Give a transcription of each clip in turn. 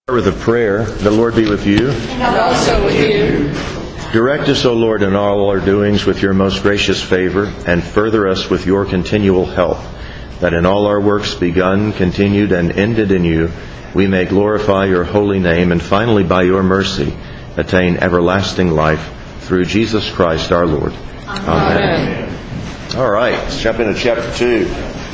With a prayer, the Lord be with you. And also with you. Direct us, O Lord, in all our doings with your most gracious favor, and further us with your continual help, that in all our works begun, continued, and ended in you, we may glorify your holy name, and finally, by your mercy, attain everlasting life through Jesus Christ our Lord. Amen. All right, let's jump into chapter 2.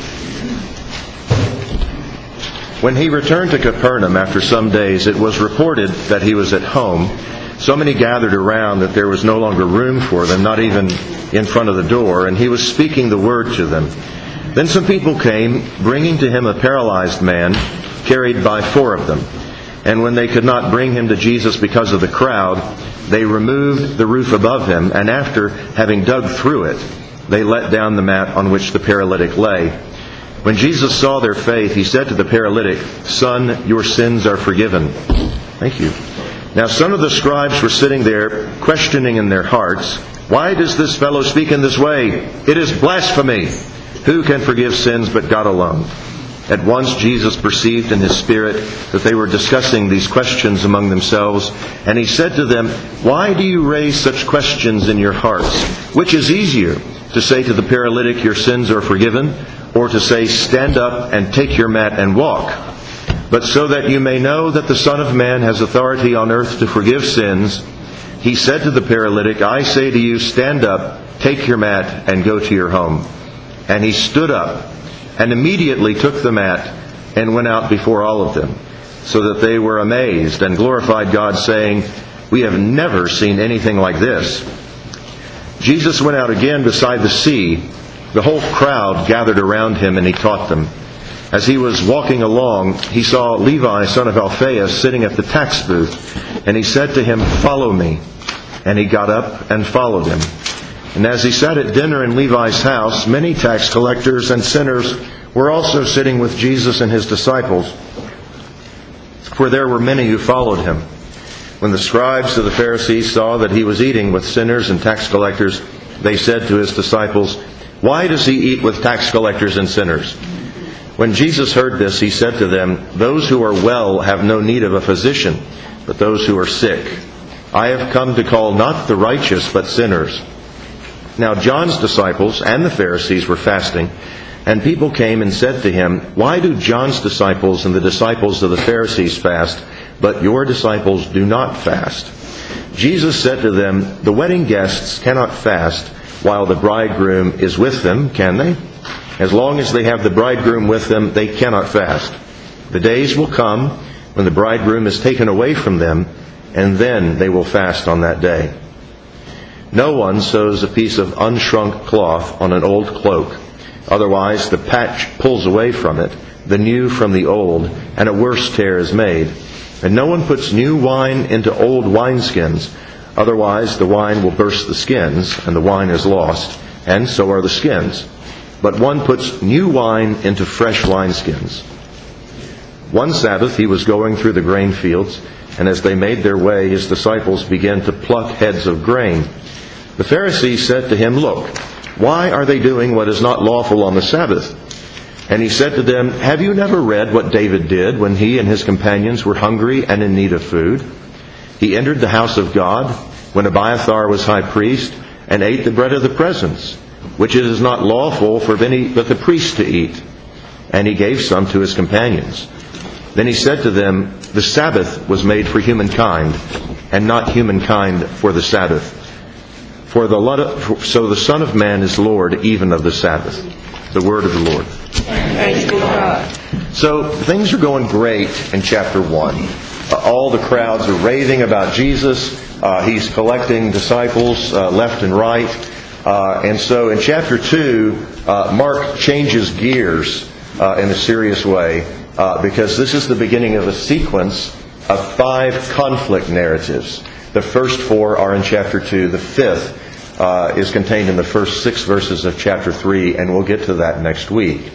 When he returned to Capernaum after some days, it was reported that he was at home. So many gathered around that there was no longer room for them, not even in front of the door, and he was speaking the word to them. Then some people came, bringing to him a paralyzed man, carried by 4 of them. And when they could not bring him to Jesus because of the crowd, they removed the roof above him, and after having dug through it, they let down the mat on which the paralytic lay. When Jesus saw their faith, he said to the paralytic, "Son, your sins are forgiven." Thank you. Now some of the scribes were sitting there, questioning in their hearts, "Why does this fellow speak in this way? It is blasphemy! Who can forgive sins but God alone?" At once Jesus perceived in his spirit that they were discussing these questions among themselves, and he said to them, "Why do you raise such questions in your hearts? Which is easier, to say to the paralytic, 'Your sins are forgiven,' or to say, 'Stand up and take your mat and walk'? But so that you may know that the Son of Man has authority on earth to forgive sins," he said to the paralytic, "I say to you, stand up, take your mat, and go to your home." And he stood up, and immediately took the mat, and went out before all of them, so that they were amazed, and glorified God, saying, "We have never seen anything like this." Jesus went out again beside the sea. The whole crowd gathered around him, and he taught them. As he was walking along, he saw Levi, son of Alphaeus, sitting at the tax booth, and he said to him, "Follow me." And he got up and followed him. And as he sat at dinner in Levi's house, many tax collectors and sinners were also sitting with Jesus and his disciples, for there were many who followed him. When the scribes of the Pharisees saw that he was eating with sinners and tax collectors, they said to his disciples, "Why does he eat with tax collectors and sinners?" When Jesus heard this, he said to them, "Those who are well have no need of a physician, but those who are sick. I have come to call not the righteous, but sinners." Now John's disciples and the Pharisees were fasting, and people came and said to him, "Why do John's disciples and the disciples of the Pharisees fast, but your disciples do not fast?" Jesus said to them, "The wedding guests cannot fast while the bridegroom is with them, can they? As long as they have the bridegroom with them, they cannot fast. The days will come when the bridegroom is taken away from them, and then they will fast on that day. No one sews a piece of unshrunk cloth on an old cloak. Otherwise the patch pulls away from it, the new from the old, and a worse tear is made. And no one puts new wine into old wineskins. Otherwise the wine will burst the skins, and the wine is lost, and so are the skins. But one puts new wine into fresh wineskins." One Sabbath he was going through the grain fields, and as they made their way, his disciples began to pluck heads of grain. The Pharisees said to him, "Look, why are they doing what is not lawful on the Sabbath?" And he said to them, "Have you never read what David did when he and his companions were hungry and in need of food? He entered the house of God when Abiathar was high priest, and ate the bread of the presence, which it is not lawful for any but the priest to eat. And he gave some to his companions. Then he said to them, the Sabbath was made for humankind, and not humankind for the Sabbath. So the Son of Man is Lord even of the Sabbath." The word of the Lord. Thanks be to God. So things are going great in chapter 1. All the crowds are raving about Jesus. He's collecting disciples left and right. And so in chapter 2, Mark changes gears in a serious way, because this is the beginning of a sequence of 5 conflict narratives. The first 4 are in chapter 2. The 5th is contained in the first 6 verses of chapter 3, and we'll get to that next week.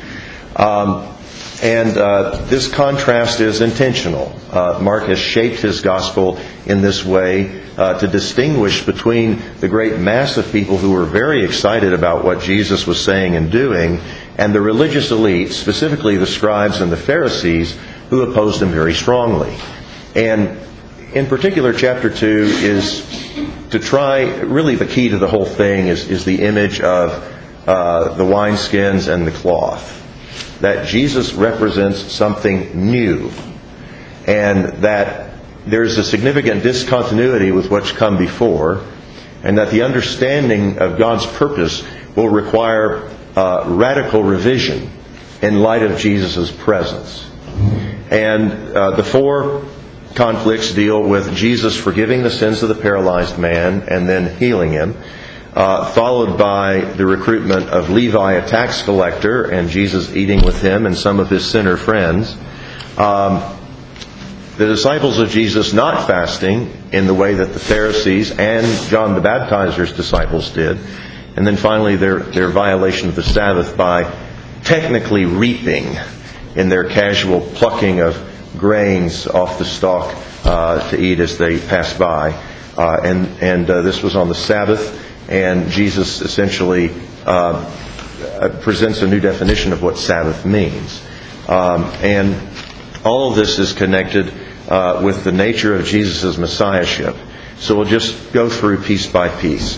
This contrast is intentional. Mark has shaped his gospel in this way to distinguish between the great mass of people who were very excited about what Jesus was saying and doing, and the religious elite, specifically the scribes and the Pharisees, who opposed him very strongly. And in particular, chapter 2 is to try, really the key to the whole thing is the image of the wineskins and the cloth. That Jesus represents something new, and that there's a significant discontinuity with what's come before, and that the understanding of God's purpose will require radical revision in light of Jesus' presence. And the four conflicts deal with Jesus forgiving the sins of the paralyzed man and then healing him, followed by the recruitment of Levi, a tax collector, and Jesus eating with him and some of his sinner friends. The disciples of Jesus not fasting in the way that the Pharisees and John the Baptizer's disciples did. And then finally their violation of the Sabbath by technically reaping in their casual plucking of grains off the stalk to eat as they pass by. And this was on the Sabbath, and Jesus essentially presents a new definition of what Sabbath means. And all of this is connected with the nature of Jesus' Messiahship. So we'll just go through piece by piece.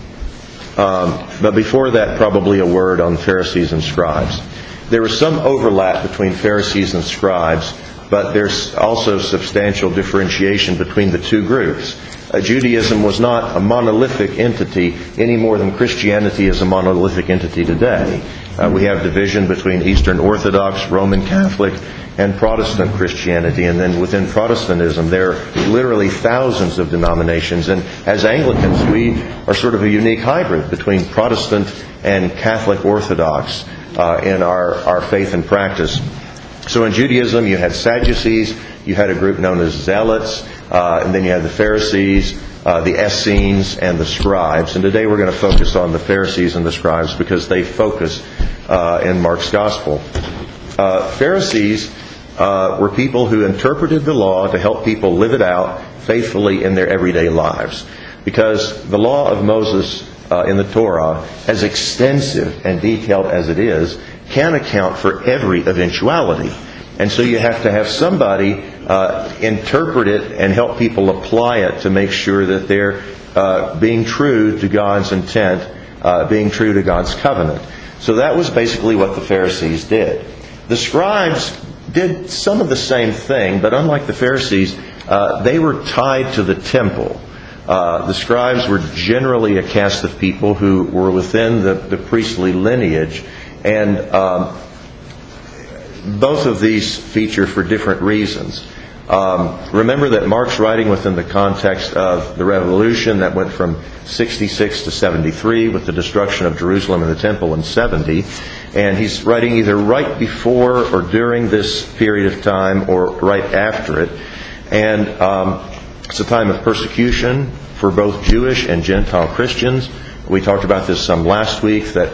But before that, probably a word on Pharisees and scribes. There was some overlap between Pharisees and scribes, but there's also substantial differentiation between the two groups. Judaism was not a monolithic entity any more than Christianity is a monolithic entity today. We have division between Eastern Orthodox, Roman Catholic, and Protestant Christianity. And then within Protestantism, there are literally thousands of denominations. And as Anglicans, we are sort of a unique hybrid between Protestant and Catholic Orthodox in our faith and practice. So in Judaism, you had Sadducees, you had a group known as Zealots, and then you had the Pharisees, the Essenes, and the scribes. And today we're going to focus on the Pharisees and the scribes because they focus in Mark's Gospel. Pharisees were people who interpreted the law to help people live it out faithfully in their everyday lives. Because the law of Moses in the Torah, as extensive and detailed as it is, can account for every eventuality. And so you have to have somebody interpret it and help people apply it to make sure that they're being true to God's intent, being true to God's covenant. So that was basically what the Pharisees did. The scribes did some of the same thing, but unlike the Pharisees, they were tied to the temple. The scribes were generally a caste of people who were within the priestly lineage, and both of these feature for different reasons. Remember that Mark's writing within the context of the revolution that went from 66 to 73 with the destruction of Jerusalem and the temple in 70. And he's writing either right before or during this period of time or right after it. And it's a time of persecution for both Jewish and Gentile Christians. We talked about this some last week, that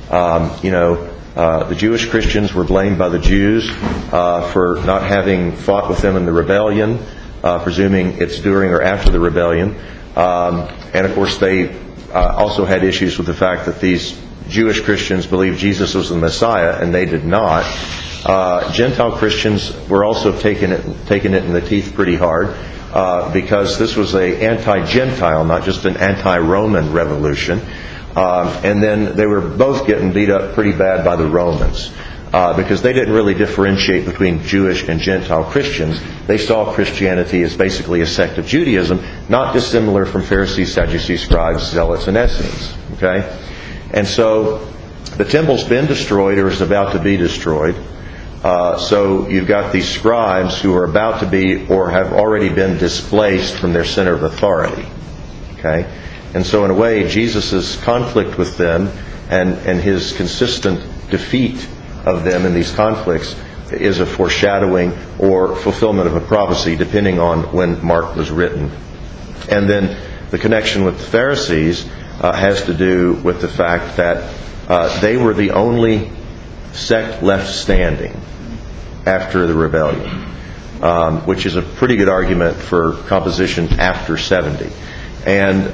the Jewish Christians were blamed by the Jews for not having fought with them in the rebellion, presuming it's during or after the rebellion. And of course they also had issues with the fact that these Jewish Christians believed Jesus was the Messiah, and they did not. Gentile Christians were also taking it in the teeth pretty hard, because this was an anti-Gentile, not just an anti-Roman revolution. And then they were both getting beat up pretty bad by the Romans, because they didn't really differentiate between Jewish and Gentile Christians. They saw Christianity as basically a sect of Judaism, not dissimilar from Pharisees, Sadducees, scribes, Zealots, and Essenes. Okay? And so the temple's been destroyed or is about to be destroyed. So you've got these scribes who are about to be or have already been displaced from their center of authority. Okay? And so in a way, Jesus' conflict with them and his consistent defeat of them in these conflicts is a foreshadowing or fulfillment of a prophecy, depending on when Mark was written. And then the connection with the Pharisees has to do with the fact that they were the only sect left standing after the rebellion, which is a pretty good argument for composition after 70. And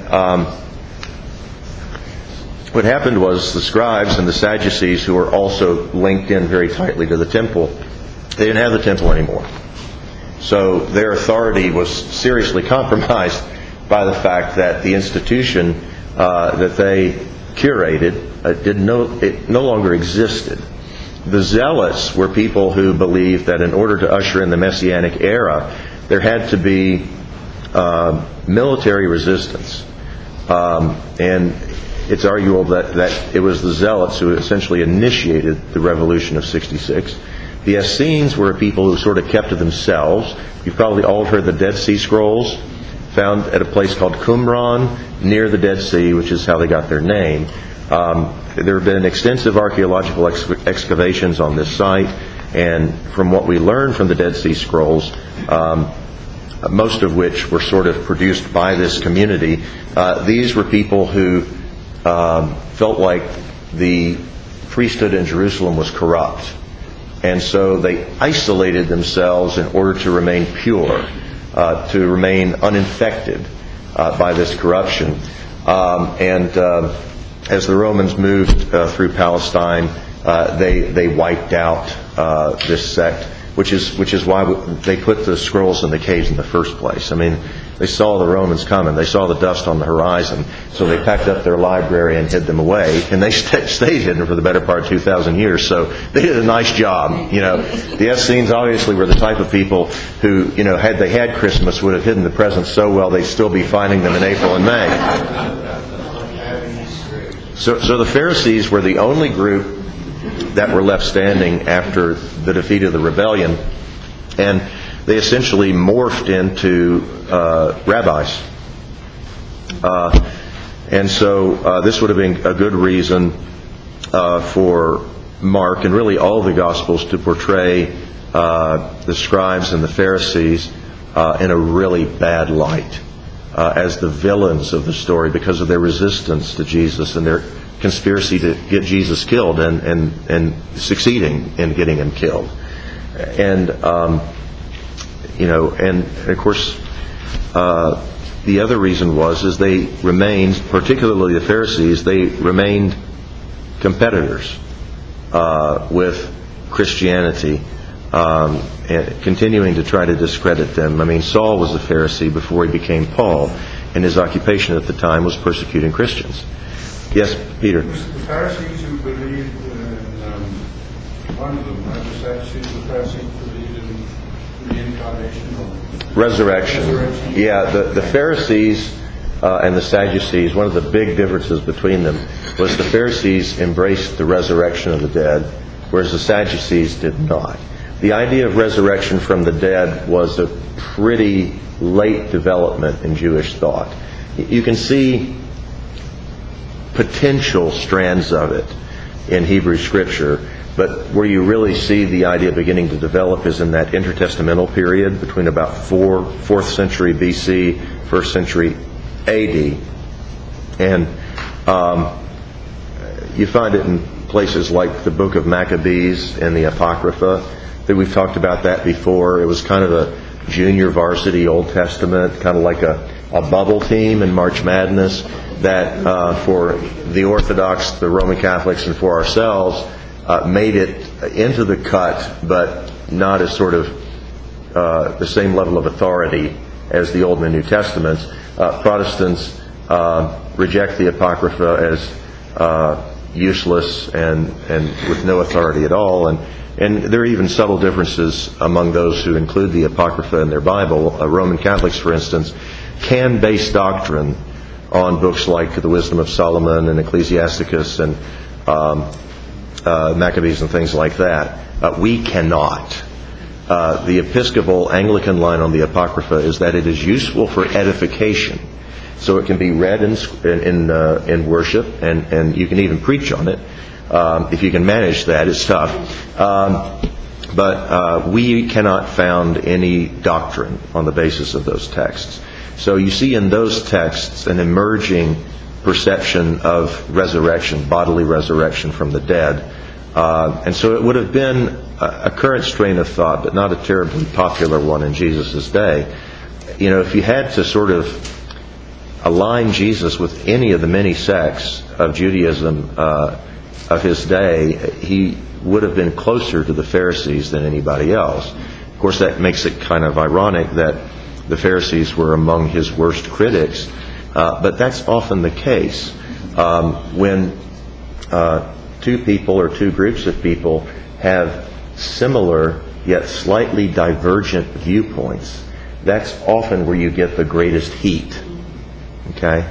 what happened was the scribes and the Sadducees, who were also linked in very tightly to the temple, they didn't have the temple anymore. So their authority was seriously compromised by the fact that the institution that they curated it no longer existed. The Zealots were people who believed that in order to usher in the Messianic era, there had to be military resistance. And it's arguable that it was the Zealots who essentially initiated the revolution of 66. The Essenes were people who sort of kept to themselves. You've probably all heard the Dead Sea Scrolls, found at a place called Qumran, near the Dead Sea, which is how they got their name. There have been extensive archaeological excavations on this site, and from what we learned from the Dead Sea Scrolls, most of which were sort of produced by this community, these were people who felt like the priesthood in Jerusalem was corrupt. And so they isolated themselves in order to remain pure, to remain uninfected by this corruption. As the Romans moved through Palestine, they wiped out this sect, which is why they put the scrolls in the caves in the first place. I mean, they saw the Romans coming. They saw the dust on the horizon. So they packed up their library and hid them away. And they stayed hidden for the better part of 2,000 years. So they did a nice job. The Essenes obviously were the type of people who, had they had Christmas, would have hidden the presents so well they'd still be finding them in April and May. So the Pharisees were the only group that were left standing after the defeat of the rebellion, and they essentially morphed into rabbis. And so this would have been a good reason for Mark and really all the Gospels to portray the scribes and the Pharisees in a really bad light, as the villains of the story because of their resistance to Jesus and their conspiracy to get Jesus killed and succeeding in getting him killed. And and of course the other reason is they remained, particularly the Pharisees, they remained competitors with Christianity, and continuing to try to discredit them. I mean, Saul was a Pharisee before he became Paul, and his occupation at the time was persecuting Christians. Yes, Peter. It was the Pharisees who believed in one of them, right? The Sadducees, the Pharisees believed in reincarnation or resurrection. Yeah, the Pharisees and the Sadducees, one of the big differences between them was the Pharisees embraced the resurrection of the dead, whereas the Sadducees did not. The idea of resurrection from the dead was a pretty late development in Jewish thought. You can see potential strands of it in Hebrew Scripture, but where you really see the idea beginning to develop is in that intertestamental period between about 4th century BC, 1st century AD. And you find it in places like the book of Maccabees and the Apocrypha. We've talked about that before. It was kind of a junior varsity Old Testament, kind of like a bubble team in March Madness that for the Orthodox, the Roman Catholics, and for ourselves made it into the cut, but not as sort of the same level of authority as the Old and the New Testaments. Protestants reject the Apocrypha as useless and with no authority at all. And there are even subtle differences among those who include the Apocrypha in their Bible. Roman Catholics, for instance, can base doctrine on books like the Wisdom of Solomon and Ecclesiasticus and Maccabees and things like that. We cannot. The Episcopal Anglican line on the Apocrypha is that it is useful for edification. So it can be read in worship, and you can even preach on it. If you can manage that, it's tough. But we cannot found any doctrine on the basis of those texts. So you see in those texts an emerging perception of resurrection, bodily resurrection from the dead. And so it would have been a current strain of thought, but not a terribly popular one in Jesus' day. If you had to sort of align Jesus with any of the many sects of Judaism of his day, he would have been closer to the Pharisees than anybody else. course, that makes it kind of ironic that the Pharisees were among his worst critics, but that's often the case. When two people or two groups of people have similar yet slightly divergent viewpoints, that's often where you get the greatest heat. Okay?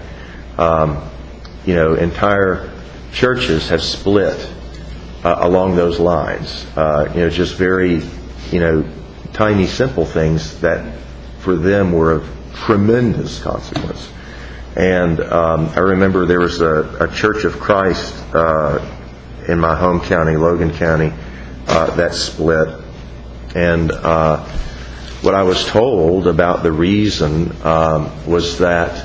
Entire churches have split along those lines. Just very, tiny, simple things that for them were of tremendous consequence. And I remember there was a Church of Christ in my home county, Logan County, that split. And what I was told about the reason was that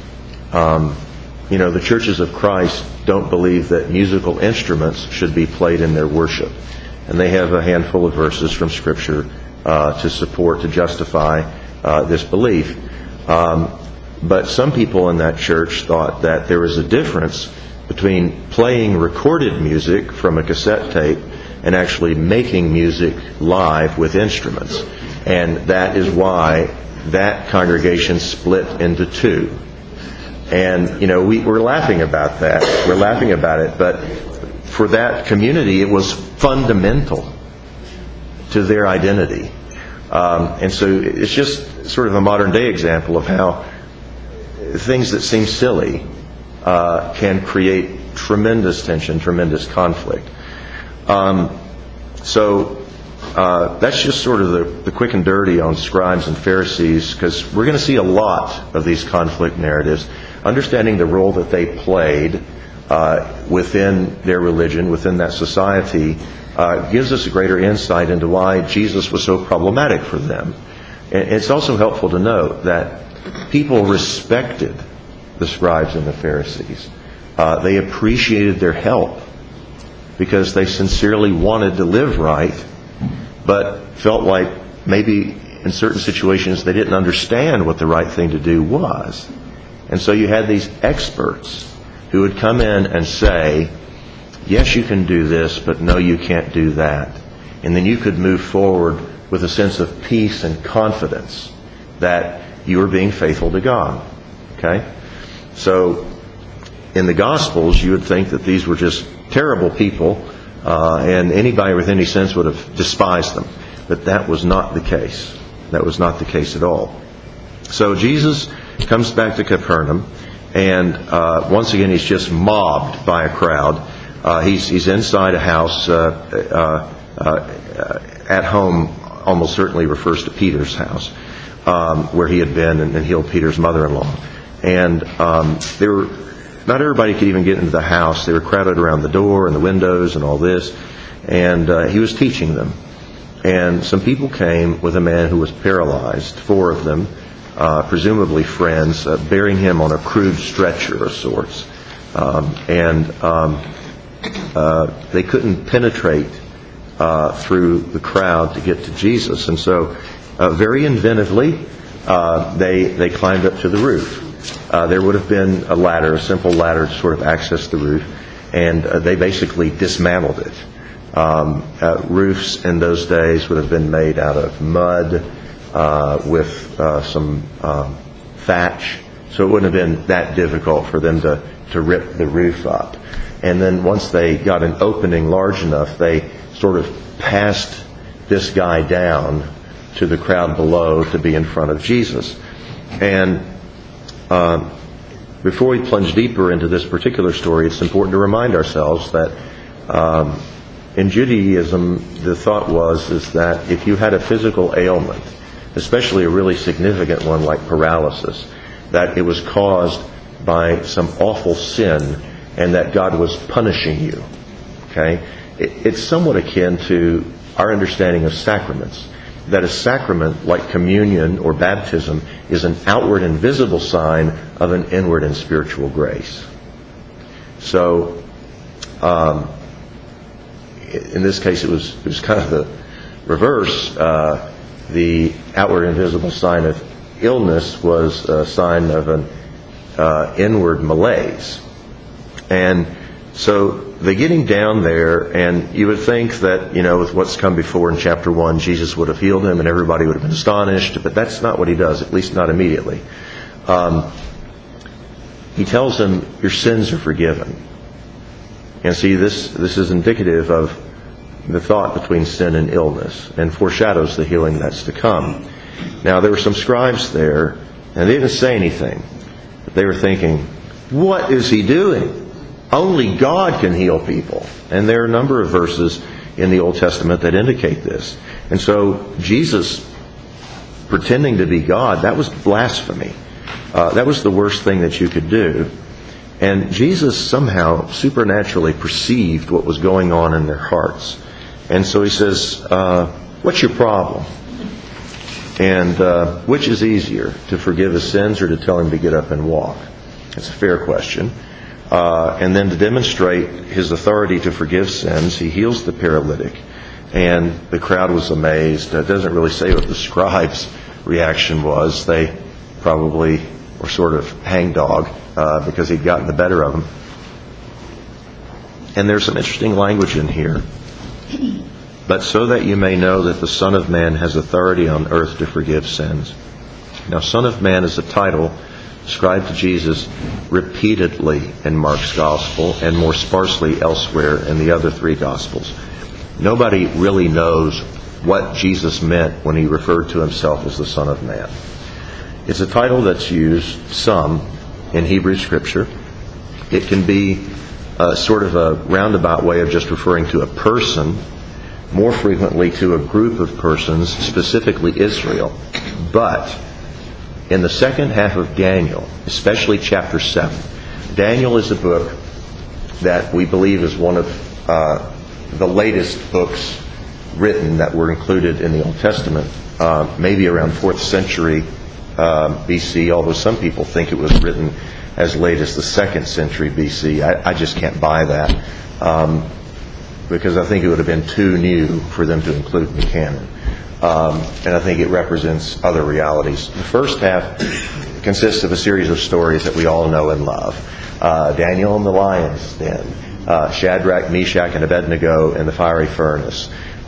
the churches of Christ don't believe that musical instruments should be played in their worship. And they have a handful of verses from Scripture to justify this belief. But some people in that church thought that there was a difference between playing recorded music from a cassette tape and actually making music live with instruments. And that is why that congregation split into two. And, we're laughing about that. We're laughing about it. But for that community, it was fundamental to their identity. And so it's just sort of a modern day example of how things that seem silly can create tremendous tension, tremendous conflict. So that's just sort of the quick and dirty on scribes and Pharisees, because we're going to see a lot of these conflict narratives. Understanding the role that they played within their religion, within that society, gives us a greater insight into why Jesus was so problematic for them. And it's also helpful to note that people respected the scribes and the Pharisees. They appreciated their help because they sincerely wanted to live right, but felt like maybe in certain situations they didn't understand what the right thing to do was. And so you had these experts who would come in and say, yes, you can do this, but no, you can't do that. And then you could move forward with a sense of peace and confidence that you are being faithful to God. Okay? So in the Gospels, you would think that these were just terrible people, and anybody with any sense would have despised them. But that was not the case. That was not the case at all. So Jesus comes back to Capernaum, and once again he's just mobbed by a crowd. He's inside a house at home, almost certainly refers to Peter's house, where he had been and healed Peter's mother-in-law. And not everybody could even get into the house. They were crowded around the door and the windows and all this. And he was teaching them. And some people came with a man who was paralyzed, 4 of them, presumably friends, bearing him on a crude stretcher of sorts. They couldn't penetrate through the crowd to get to Jesus. And so very inventively, they climbed up to the roof. There would have been a ladder, a simple ladder to sort of access the roof, and they basically dismantled it. Roofs in those days would have been made out of mud with some thatch, so it wouldn't have been that difficult for them to rip the roof up. And then once they got an opening large enough, they sort of passed this guy down to the crowd below to be in front of Jesus. And before we plunge deeper into this particular story, it's important to remind ourselves that in Judaism, the thought is that if you had a physical ailment, especially a really significant one like paralysis, that it was caused by some awful sin and that God was punishing you. Okay? It's somewhat akin to our understanding of sacraments. That a sacrament like communion or baptism is an outward and visible sign of an inward and spiritual grace. So, in this case, it was kind of the reverse. The outward and visible sign of illness was a sign of an inward malaise. And So they get him down there, and you would think that, with what's come before in chapter 1, Jesus would have healed him and everybody would have been astonished, but that's not what he does, at least not immediately. He tells him, your sins are forgiven. And see, this is indicative of the thought between sin and illness, and foreshadows the healing that's to come. Now, there were some scribes there, and they didn't say anything. But they were thinking, what is he doing? Only God can heal people. And there are a number of verses in the Old Testament that indicate this. And so Jesus pretending to be God, that was blasphemy. That was the worst thing that you could do. And Jesus somehow supernaturally perceived what was going on in their hearts. And so he says, what's your problem? And which is easier, to forgive his sins or to tell him to get up and walk? It's a fair question. And then to demonstrate his authority to forgive sins, he heals the paralytic. And the crowd was amazed. It doesn't really say what the scribes' reaction was. They probably were sort of hangdog because he'd gotten the better of them. And there's some interesting language in here. But so that you may know that the Son of Man has authority on earth to forgive sins. Now, Son of Man is a title ascribed to Jesus repeatedly in Mark's Gospel and more sparsely elsewhere in the other three Gospels. Nobody really knows what Jesus meant when he referred to himself as the Son of Man. It's a title that's used some in Hebrew Scripture. It can be sort of a roundabout way of just referring to a person, more frequently to a group of persons, specifically Israel. But in the second half of Daniel, especially chapter 7, Daniel is a book that we believe is one of the latest books written that were included in the Old Testament, maybe around 4th century BC, although some people think it was written as late as the 2nd century BC. I just can't buy that because I think it would have been too new for them to include in the canon. And I think it represents other realities. The first half consists of a series of stories that we all know and love. Daniel in the lion's den, Shadrach, Meshach, and Abednego in the fiery furnace.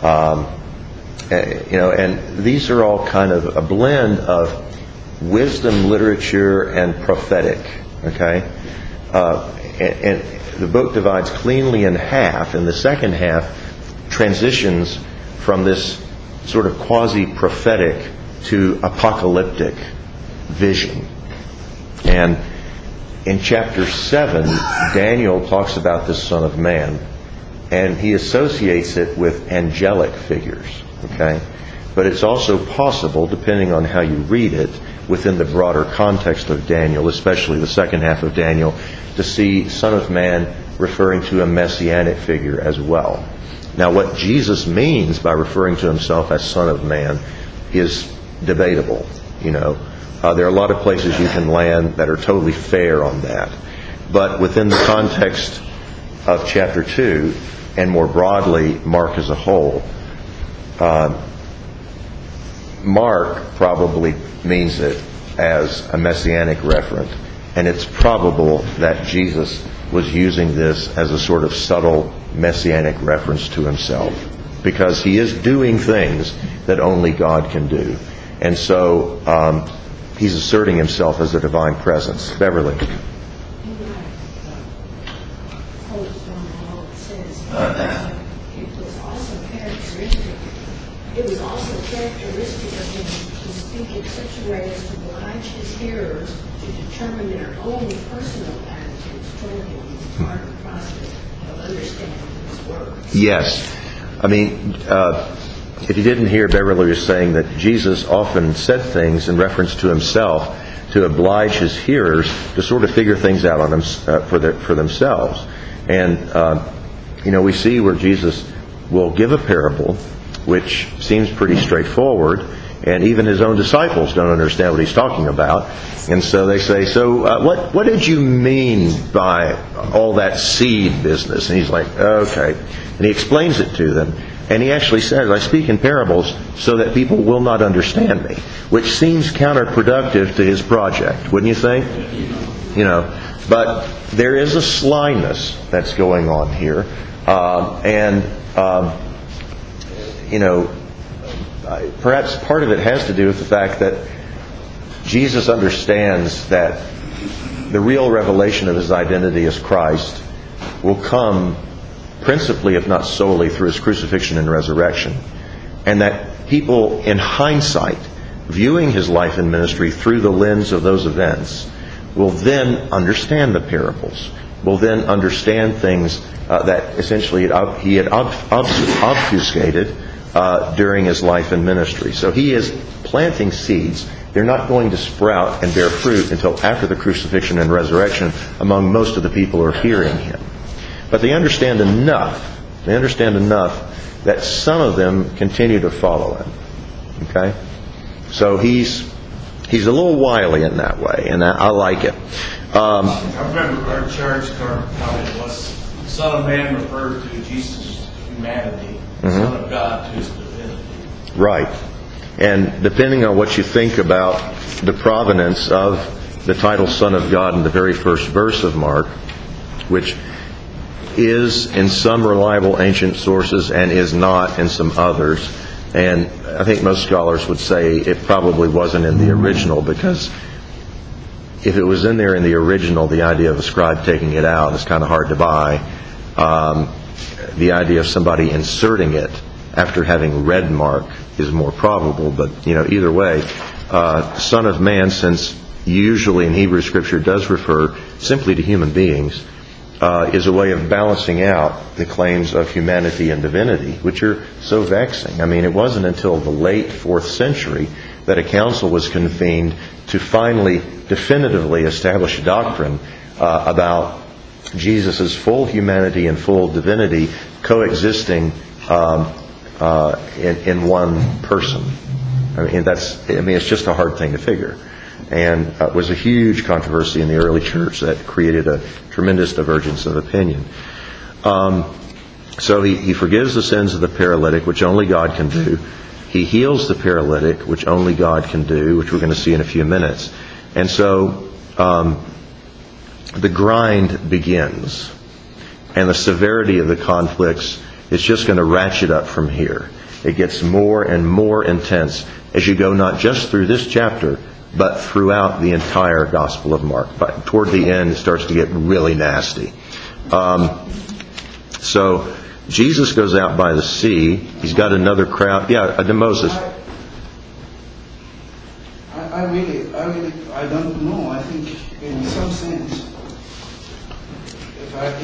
And these are all kind of a blend of wisdom, literature, and prophetic. Okay, and the book divides cleanly in half, and the second half transitions from this sort of quasi-prophetic to apocalyptic vision. And in chapter 7, Daniel talks about this Son of Man, and he associates it with angelic figures. Okay, but it's also possible, depending on how you read it, within the broader context of Daniel, especially the second half of Daniel, to see Son of Man referring to a messianic figure as well. Now, what Jesus means by referring to himself as Son of Man is debatable. There are a lot of places you can land that are totally fair on that. But within the context of chapter 2, and more broadly, Mark as a whole, Mark probably means it as a messianic referent. And it's probable that Jesus was using this as a sort of subtle messianic reference to himself, because he is doing things that only God can do. And so he's asserting himself as a divine presence. Beverly. It was also characteristic of him to speak in such a way as to oblige his hearers to determine their own personal attitudes toward him as part of the process of understanding his words. Yes. I mean, if you didn't hear, Beverly was saying that Jesus often said things in reference to himself to oblige his hearers to sort of figure things out on for themselves. And, we see where Jesus will give a parable which seems pretty straightforward, and even his own disciples don't understand what he's talking about. And so they say, what did you mean by all that seed business? And he's like, okay. And he explains it to them. And he actually says, I speak in parables so that people will not understand me, which seems counterproductive to his project, wouldn't you think? But there is a slyness that's going on here. Perhaps part of it has to do with the fact that Jesus understands that the real revelation of his identity as Christ will come principally, if not solely, through his crucifixion and resurrection. And that people, in hindsight, viewing his life and ministry through the lens of those events, will then understand the parables, will then understand things that essentially he had obfuscated during his life and ministry. So he is planting seeds. They're not going to sprout and bear fruit until after the crucifixion and resurrection among most of the people who are hearing him. But they understand enough. They understand enough that some of them continue to follow him. Okay? So he's a little wily in that way, and I like it. I remember our church comment was, Son of Man referred to Jesus' humanity, Son of God to his divinity. Right. And depending on what you think about the provenance of the title Son of God in the very first verse of Mark, which is in some reliable ancient sources and is not in some others, and I think most scholars would say it probably wasn't in the original, because if it was in there in the original, the idea of a scribe taking it out is kind of hard to buy. The idea of somebody inserting it after having read Mark is more probable, but either way, Son of Man, since usually in Hebrew Scripture does refer simply to human beings, is a way of balancing out the claims of humanity and divinity, which are so vexing. I mean, it wasn't until the late 4th century that a council was convened to finally definitively establish a doctrine about Jesus' full humanity and full divinity coexisting in one person. It's just a hard thing to figure. And it was a huge controversy in the early church that created a tremendous divergence of opinion. So he forgives the sins of the paralytic, which only God can do. He heals the paralytic, which only God can do, which we're going to see in a few minutes. And so the grind begins. And the severity of the conflicts is just going to ratchet up from here. It gets more and more intense as you go not just through this chapter, but throughout the entire Gospel of Mark. But toward the end, it starts to get really nasty. So Jesus goes out by the sea. He's got another crowd. Yeah, Moses. I really don't know. I think in some sense, if I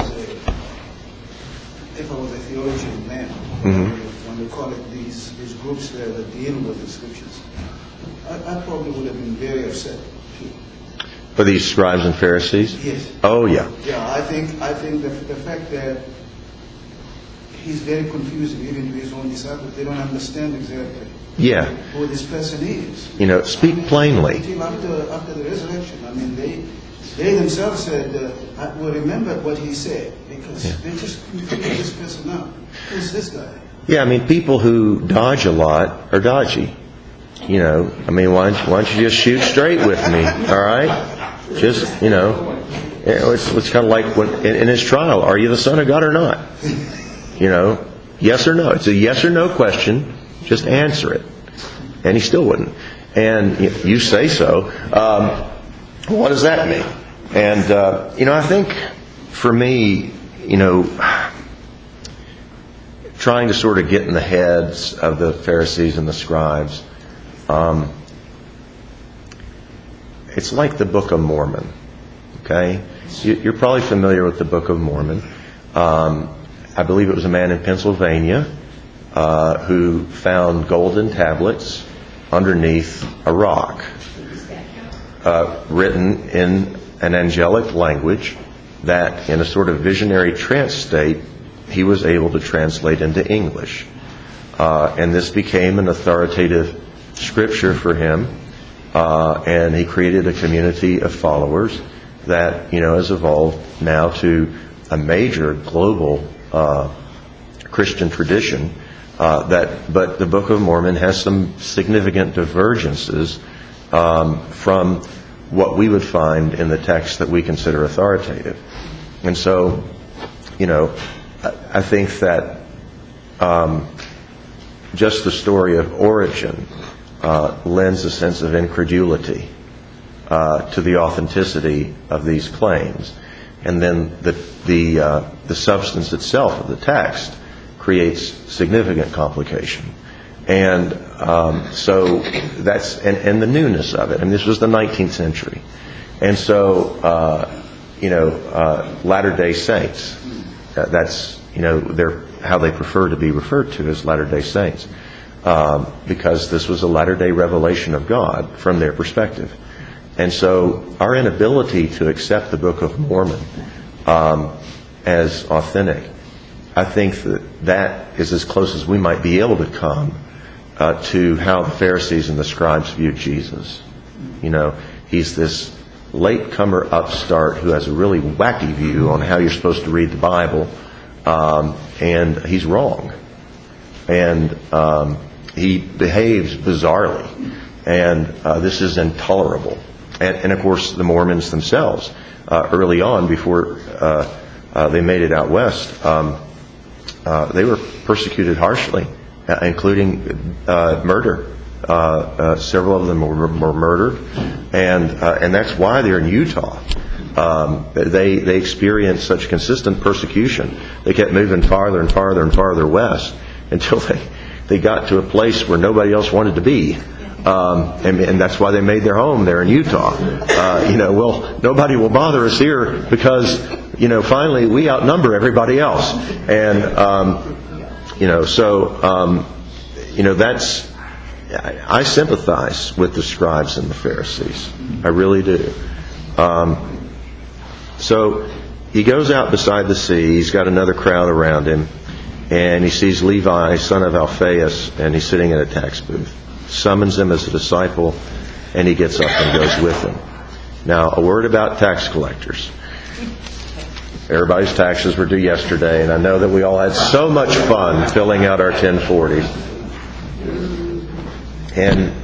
was a theologian then, when they call it these groups there that deal with the scriptures, I probably would have been very upset too. For these scribes and Pharisees? Yes. Oh, yeah. Yeah, I think the fact that he's very confusing even to his own disciples. They don't understand exactly who this person is. Speak plainly. Until after the resurrection. I mean, they themselves said, we remember what he said, because they just couldn't figure this person out. Who's this guy? Yeah, people who dodge a lot are dodgy. Why don't you just shoot straight with me, all right? Just, it's kind of like when, in his trial, are you the Son of God or not? Yes or no. It's a yes or no question. Just answer it. And he still wouldn't. And you say so. What does that mean? And, I think for me, trying to sort of get in the heads of the Pharisees and the scribes, it's like the Book of Mormon. Okay? You're probably familiar with the Book of Mormon. I believe it was a man in Pennsylvania who found golden tablets underneath a rock, written in an angelic language that, in a sort of visionary trance state, he was able to translate into English. And this became an authoritative scripture for him, and he created a community of followers that has evolved now to a major global Christian tradition. But the Book of Mormon has some significant divergences from what we would find in the text that we consider authoritative. And so, I think that just the story of Origen lends a sense of incredulity to the authenticity of these claims. And then the substance itself of the text creates significant complication. And so that's, and the newness of it. I mean, this was the 19th century. And so, Latter-day Saints, that's, they're how they prefer to be referred to as Latter-day Saints, because this was a latter-day revelation of God from their perspective. And so our inability to accept the Book of Mormon as authentic, I think that is as close as we might be able to come to how the Pharisees and the scribes viewed Jesus. He's this latecomer upstart who has a really wacky view on how you're supposed to read the Bible, and he's wrong. And he behaves bizarrely, and this is intolerable. And of course, the Mormons themselves, early on, before they made it out west, they were persecuted harshly, including murder. Several of them were murdered, and that's why they're in Utah. They experienced such consistent persecution. They kept moving farther and farther and farther west until they got to a place where nobody else wanted to be. And that's why they made their home there in Utah. Well, nobody will bother us here because, finally we outnumber everybody else. And, that's, I sympathize with the scribes and the Pharisees. I really do. So he goes out beside the sea. He's got another crowd around him. And he sees Levi, son of Alphaeus, and he's sitting in a tax booth. Summons him as a disciple, and he gets up and goes with him. Now, a word about tax collectors. Everybody's taxes were due yesterday, and I know that we all had so much fun filling out our 1040s. And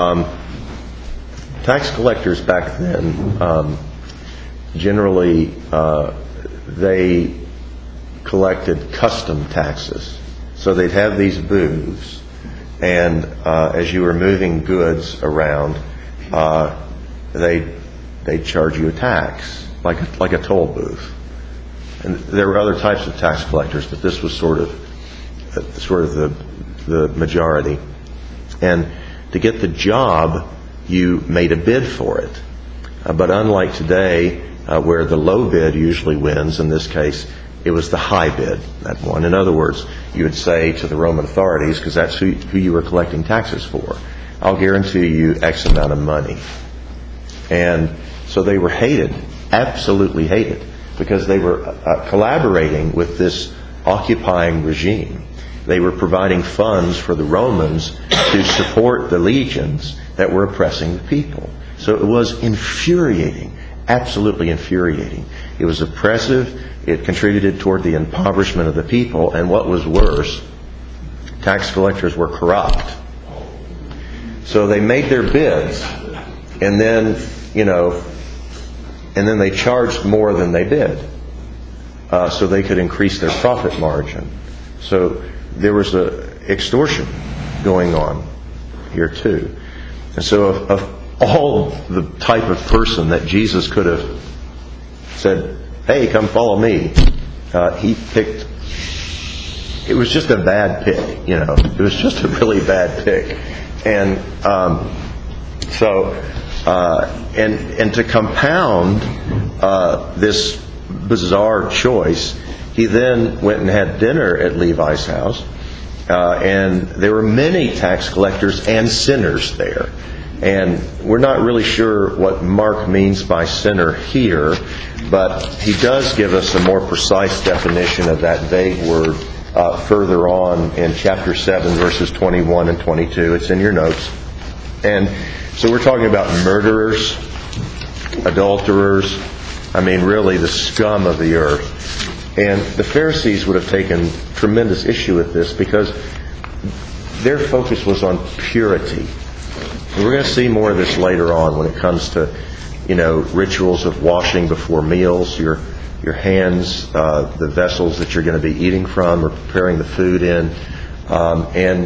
tax collectors back then, generally, they collected custom taxes. So they'd have these booths, and as you were moving goods around, they'd charge you a tax, like a toll booth. And there were other types of tax collectors, but this was sort of the majority. And to get the job, you made a bid for it. But unlike today, where the low bid usually wins, in this case, it was the high bid that won. In other words, you would say to the Roman authorities, because that's who you were collecting taxes for, I'll guarantee you X amount of money. And so they were hated, absolutely hated, because they were collaborating with this occupying regime. They were providing funds for the Romans to support the legions that were oppressing the people. So it was infuriating, absolutely infuriating. It was oppressive. It contributed toward the impoverishment of the people. And what was worse, tax collectors were corrupt. So they made their bids, and then, and then they charged more than they bid, so they could increase their profit margin. So there was extortion going on here too. And so of all the type of person that Jesus could have said, hey, come follow me, he picked, it was just a bad pick, it was just a really bad pick. And and to compound this bizarre choice, he then went and had dinner at Levi's house, and there were many tax collectors and sinners there. And we're not really sure what Mark means by sinner here, but he does give us a more precise definition of that vague word further on in chapter 7, verses 21 and 22. It's in your notes. And so we're talking about murderers, adulterers, really the scum of the earth. And the Pharisees would have taken tremendous issue with this because their focus was on purity. And we're going to see more of this later on when it comes to rituals of washing before meals, your hands, the vessels that you're going to be eating from or preparing the food in. And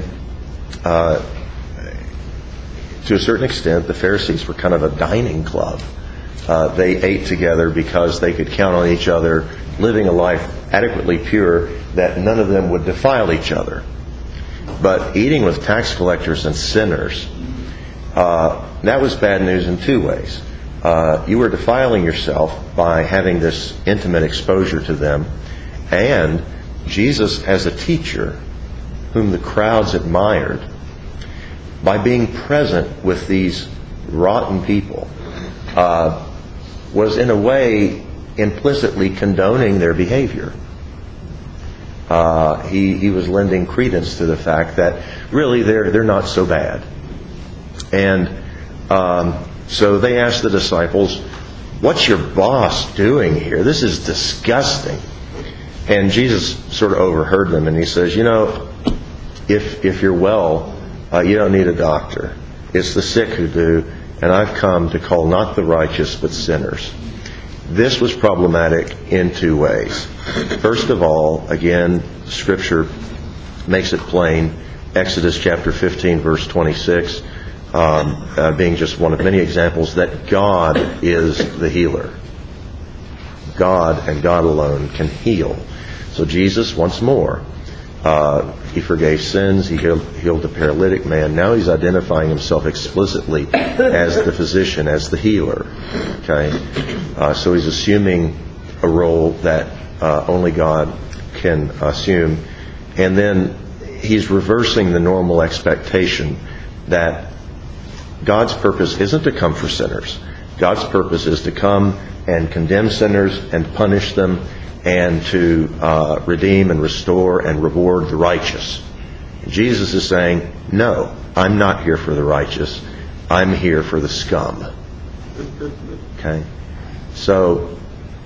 to a certain extent, the Pharisees were kind of a dining club. They ate together because they could count on each other living a life adequately pure that none of them would defile each other. But eating with tax collectors and sinners, that was bad news in two ways. You were defiling yourself by having this intimate exposure to them, and Jesus, as a teacher whom the crowds admired, by being present with these rotten people, was in a way implicitly condoning their behavior. He was lending credence to the fact that really they're not so bad. And so they asked the disciples, "What's your boss doing here? This is disgusting." And Jesus sort of overheard them, and he says, if you're well, you don't need a doctor. It's the sick who do, and I've come to call not the righteous but sinners. This was problematic in two ways. First of all, again, Scripture makes it plain. Exodus chapter 15, verse 26, being just one of many examples, that God is the healer. God and God alone can heal. So Jesus, once more, he forgave sins, he healed the paralytic man. Now he's identifying himself explicitly as the physician, as the healer. Okay, so he's assuming a role that only God can assume. And then he's reversing the normal expectation that God's purpose isn't to come for sinners. God's purpose is to come and condemn sinners and punish them, and to redeem and restore and reward the righteous. Jesus is saying, no, I'm not here for the righteous. I'm here for the scum. Okay? So,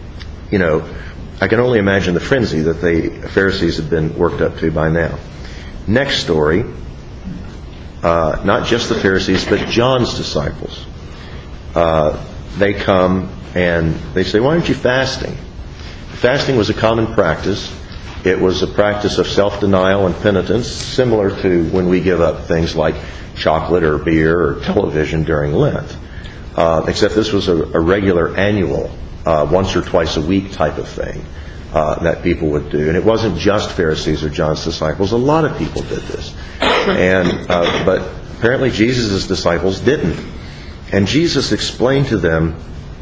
I can only imagine the frenzy that the Pharisees had been worked up to by now. Next story, not just the Pharisees, but John's disciples. They come and they say, "Why aren't you fasting?" Fasting was a common practice. It was a practice of self-denial and penitence, similar to when we give up things like chocolate or beer or television during Lent. Except this was a regular annual, once or twice a week type of thing that people would do. And it wasn't just Pharisees or John's disciples. A lot of people did this. But apparently Jesus' disciples didn't. And Jesus explained to them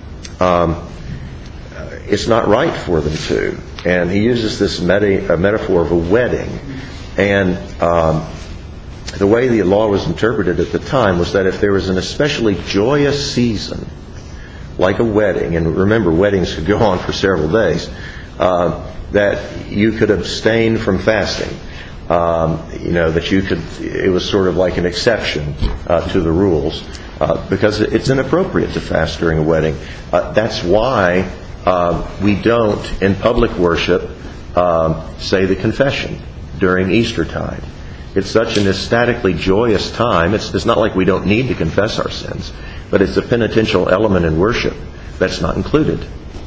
it's not right for them to. And he uses this metaphor of a wedding. And the way the law was interpreted at the time was that if there was an especially joyous season, like a wedding, and remember weddings could go on for several days, that you could abstain from fasting. That you could, it was sort of like an exception to the rules, because it's inappropriate to fast during a wedding. That's why we don't, in public worship, say the confession during Eastertide. It's such an ecstatically joyous time. It's not like we don't need to confess our sins, but it's a penitential element in worship that's not included.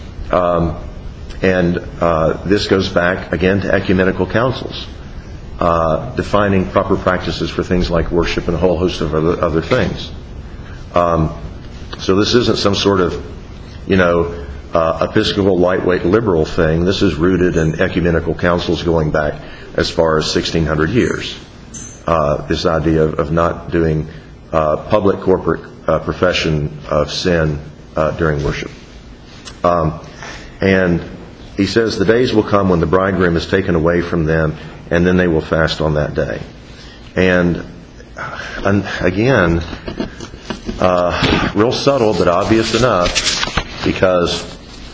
And this goes back, again, to ecumenical councils, defining proper practices for things like worship and a whole host of other things. So this isn't some sort of, Episcopal lightweight liberal thing. This is rooted in ecumenical councils going back as far as 1600 years. This idea of not doing public corporate profession of sin during worship. And he says the days will come when the bridegroom is taken away from them, and then they will fast on that day. And again, real subtle but obvious enough, because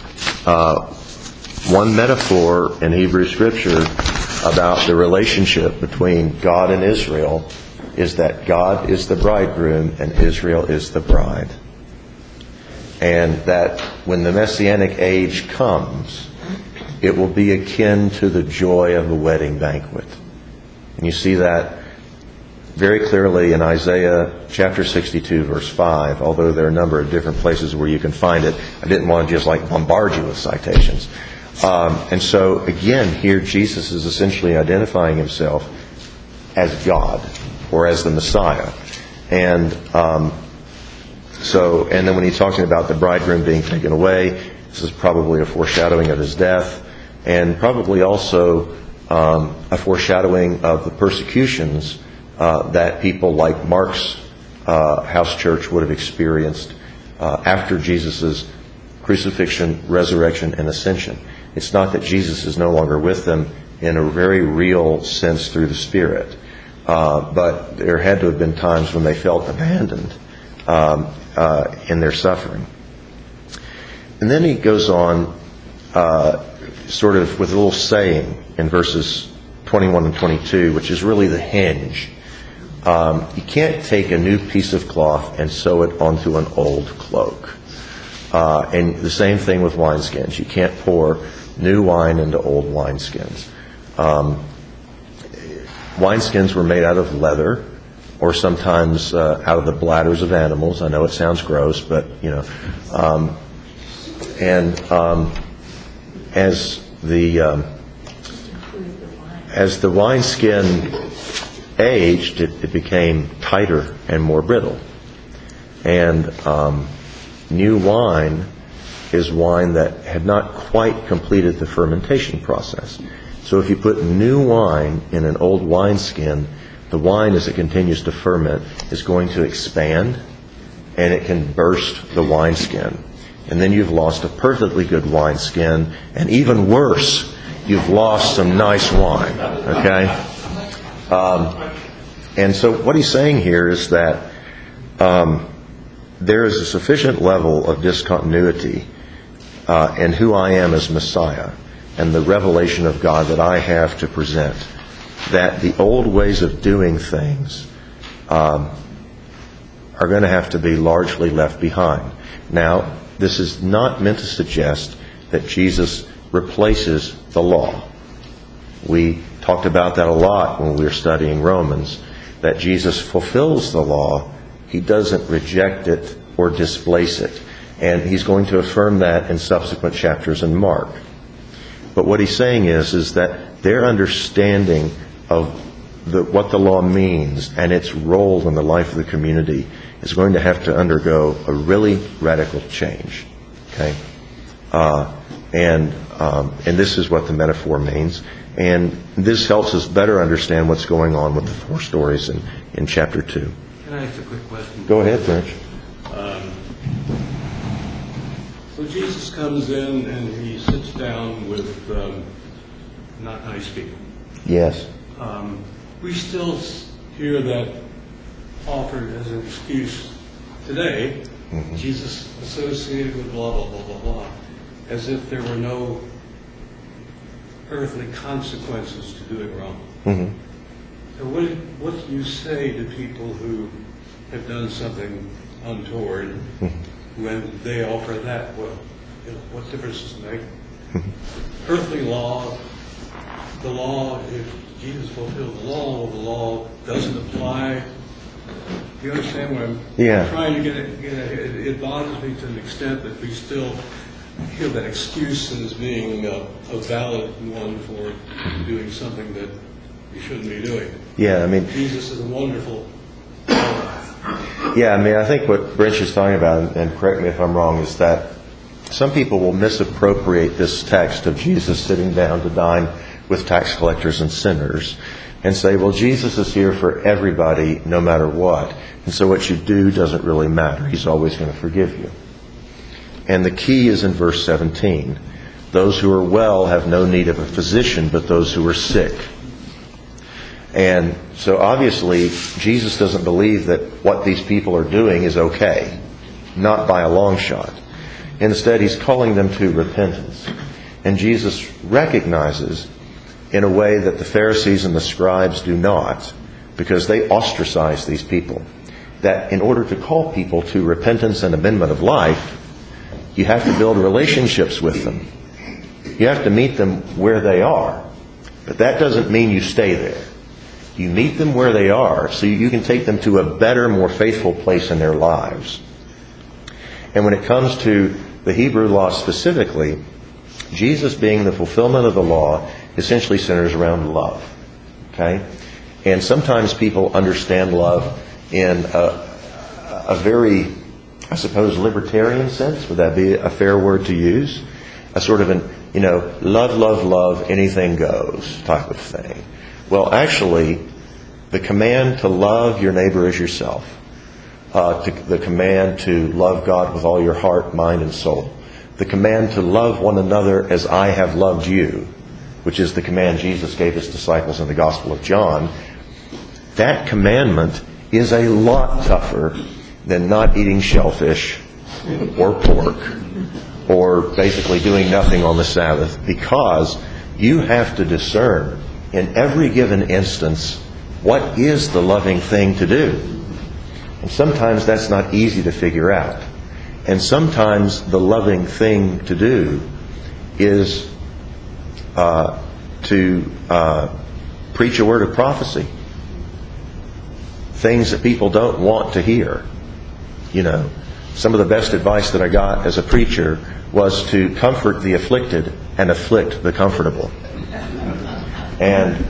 one metaphor in Hebrew Scripture about the relationship between God and Israel is that God is the bridegroom and Israel is the bride. And that when the Messianic age comes, it will be akin to the joy of a wedding banquet. And you see that very clearly in Isaiah chapter 62, verse 5, although there are a number of different places where you can find it. I didn't want to just bombard you with citations. And so, again, here Jesus is essentially identifying himself as God or as the Messiah. And and then when he's talking about the bridegroom being taken away, this is probably a foreshadowing of his death, and probably also a foreshadowing of the persecutions that people like Mark's house church would have experienced after Jesus' crucifixion, resurrection, and ascension. It's not that Jesus is no longer with them in a very real sense through the Spirit, but there had to have been times when they felt abandoned in their suffering. And then he goes on sort of with a little saying in verses 21 and 22, which is really the hinge. You can't take a new piece of cloth and sew it onto an old cloak. And the same thing with wineskins. You can't pour new wine into old wineskins. Wineskins were made out of leather, or sometimes out of the bladders of animals. I know it sounds gross, but as the wineskin aged, it became tighter and more brittle. And new wine is wine that had not quite completed the fermentation process. So if you put new wine in an old wineskin, the wine, as it continues to ferment, is going to expand, and it can burst the wineskin. And then you've lost a perfectly good wineskin, and even worse, you've lost some nice wine. Okay? And so what he's saying here is that there is a sufficient level of discontinuity in who I am as Messiah and the revelation of God that I have to present, that the old ways of doing things are going to have to be largely left behind. Now, this is not meant to suggest that Jesus replaces the law. We talked about that a lot when we were studying Romans, that Jesus fulfills the law. He doesn't reject it or displace it. And he's going to affirm that in subsequent chapters in Mark. But what he's saying is that their understanding of what the law means and its role in the life of the community is going to have to undergo a really radical change. Okay? And this is what the metaphor means. And this helps us better understand what's going on with the four stories in chapter 2. Can I ask a quick question? Go ahead, French. So Jesus comes in and he sits down with not nice people. Yes. We still hear that offered as an excuse today. Mm-hmm. Jesus associated with blah, blah, blah, blah, blah, as if there were no earthly consequences to doing wrong. Mm-hmm. So what do you say to people who have done something untoward when they offer that? Well, what difference does it make? Earthly law, the law, if Jesus fulfilled the law doesn't apply. Do you understand what I'm trying to get at? It bothers me to an extent that we still hear that excuse as being a valid one for doing something that you shouldn't be doing. Yeah, I mean, Jesus is a wonderful. Yeah, I mean, I think what Brench is talking about, and correct me if I'm wrong, is that some people will misappropriate this text of Jesus sitting down to dine with tax collectors and sinners and say, well, Jesus is here for everybody no matter what. And so what you do doesn't really matter. He's always going to forgive you. And the key is in verse 17. Those who are well have no need of a physician, but those who are sick. And so obviously, Jesus doesn't believe that what these people are doing is okay. Not by a long shot. Instead, he's calling them to repentance. And Jesus recognizes, in a way that the Pharisees and the scribes do not, because they ostracize these people, that in order to call people to repentance and amendment of life, you have to build relationships with them. You have to meet them where they are. But that doesn't mean you stay there. You meet them where they are so you can take them to a better, more faithful place in their lives. And when it comes to the Hebrew law specifically, Jesus being the fulfillment of the law essentially centers around love. Okay? And sometimes people understand love in a very, I suppose, libertarian sense. Would that be a fair word to use? A sort of an, love, love, love, anything goes type of thing. Well, actually, the command to love your neighbor as yourself, the command to love God with all your heart, mind, and soul, the command to love one another as I have loved you, which is the command Jesus gave his disciples in the Gospel of John, that commandment is a lot tougher than not eating shellfish or pork or basically doing nothing on the Sabbath, because you have to discern in every given instance what is the loving thing to do. And sometimes that's not easy to figure out. And sometimes the loving thing to do is to preach a word of prophecy. Things that people don't want to hear. Some of the best advice that I got as a preacher was to comfort the afflicted and afflict the comfortable. And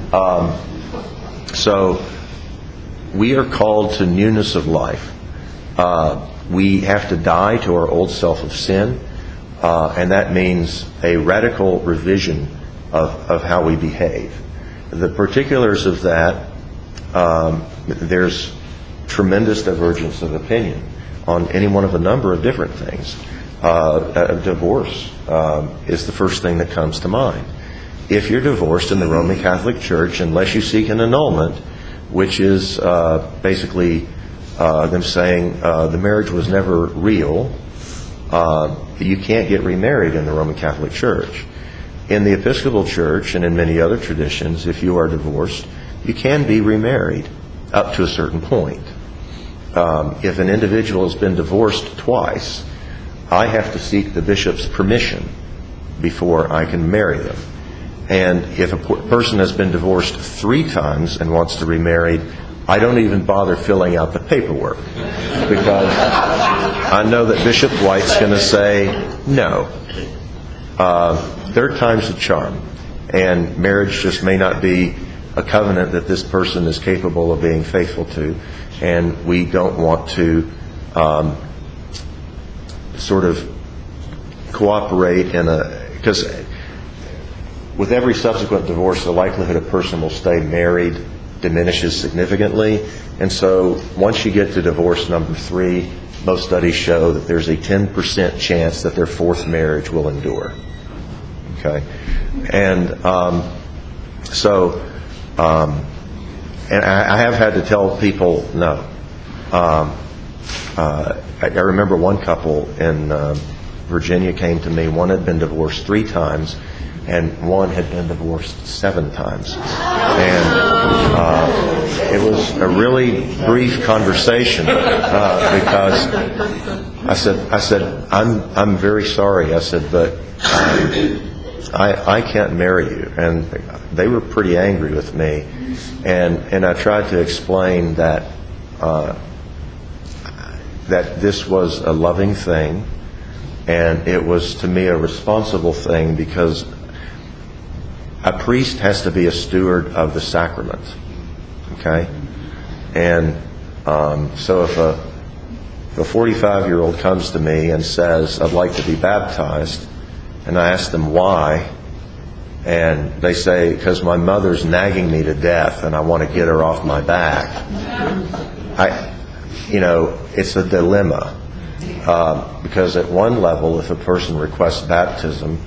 so we are called to newness of life. We have to die to our old self of sin, and that means a radical revision of how we behave. The particulars of that, there's tremendous divergence of opinion on any one of a number of different things. Divorce is the first thing that comes to mind. If you're divorced in the Roman Catholic Church, unless you seek an annulment, which is basically them saying the marriage was never real, you can't get remarried in the Roman Catholic Church. In the Episcopal Church and in many other traditions, if you are divorced, you can be remarried up to a certain point. If an individual has been divorced twice, I have to seek the bishop's permission before I can marry them. And if a person has been divorced 3 times and wants to remarry, I don't even bother filling out the paperwork, because I know that Bishop White's going to say no. 3rd time's a charm, and marriage just may not be a covenant that this person is capable of being faithful to, and we don't want to sort of cooperate because with every subsequent divorce, the likelihood a person will stay married diminishes significantly. And so once you get to divorce number 3, most studies show that there's a 10% chance that their 4th marriage will endure. Okay? And and I have had to tell people no. I remember one couple in Virginia came to me. One had been divorced 3 times, and one had been divorced 7 times. And it was a really brief conversation because I said, I'm very sorry. I said, but I can't marry you. And they were pretty angry with me. And I tried to explain that this was a loving thing, and it was to me a responsible thing, because a priest has to be a steward of the sacrament. Okay? And so if a 45-year-old comes to me and says, I'd like to be baptized, and I ask them why, and they say, because my mother's nagging me to death and I want to get her off my back, it's a dilemma. Because at one level, if a person requests baptism,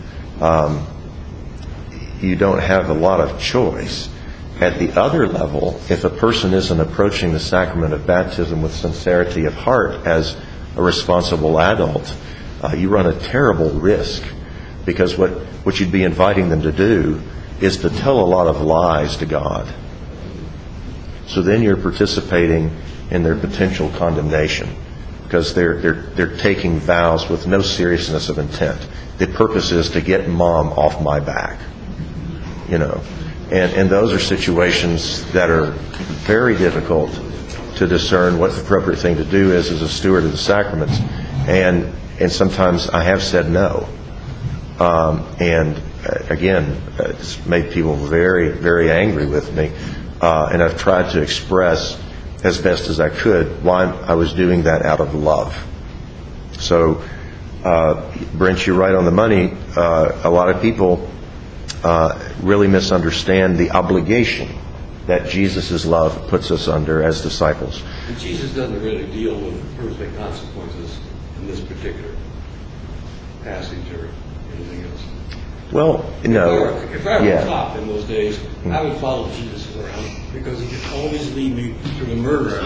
you don't have a lot of choice. At the other level, if a person isn't approaching the sacrament of baptism with sincerity of heart as a responsible adult, you run a terrible risk, because what you'd be inviting them to do is to tell a lot of lies to God. So then you're participating in their potential condemnation, because they're taking vows with no seriousness of intent. The purpose is to get mom off my back, And those are situations that are very difficult to discern what the appropriate thing to do is as a steward of the sacraments. And sometimes I have said no. And again, it's made people very, very angry with me. And I've tried to express as best as I could why I was doing that out of love. So, Brent, you're right on the money. A lot of people really misunderstand the obligation that Jesus' love puts us under as disciples. And Jesus doesn't really deal with earthly consequences in this particular passage or anything else. Well, no. If I were a cop in those days, I would follow Jesus around because he could always lead me to the murderer.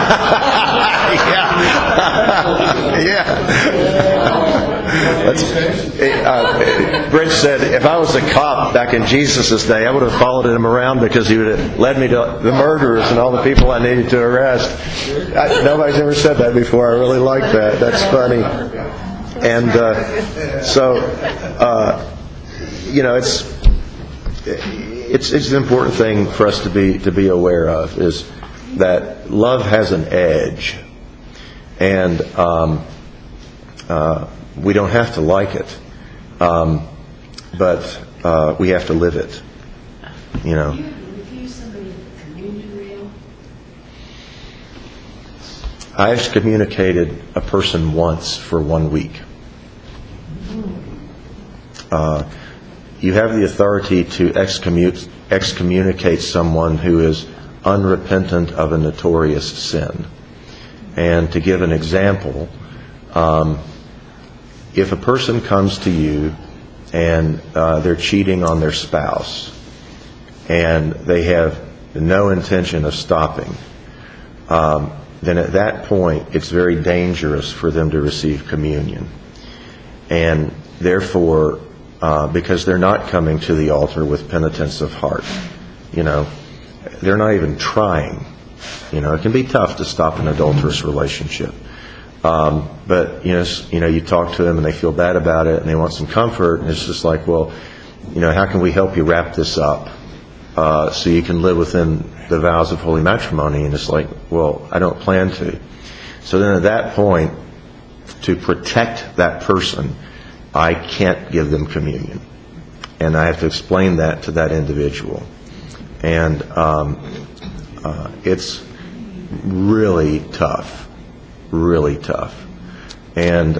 Brent said, if I was a cop back in Jesus' day, I would have followed him around because he would have led me to the murderers and all the people I needed to arrest. Nobody's ever said that before. I really like that. That's funny. And it's an important thing for us to be aware of, is that love has an edge, and we don't have to like it, but we have to live it. You know. Do you refuse somebody the communion rail? I excommunicated a person once for 1 week. You have the authority to excommunicate someone who is unrepentant of a notorious sin. And to give an example, if a person comes to you and they're cheating on their spouse and they have no intention of stopping, then at that point it's very dangerous for them to receive communion. And therefore, because they're not coming to the altar with penitence of heart, they're not even trying. It can be tough to stop an adulterous relationship. But you talk to them and they feel bad about it and they want some comfort, and it's just like, well, how can we help you wrap this up so you can live within the vows of holy matrimony? And it's like, well, I don't plan to. So then at that point, to protect that person, I can't give them communion, and I have to explain that to that individual. And it's really tough. And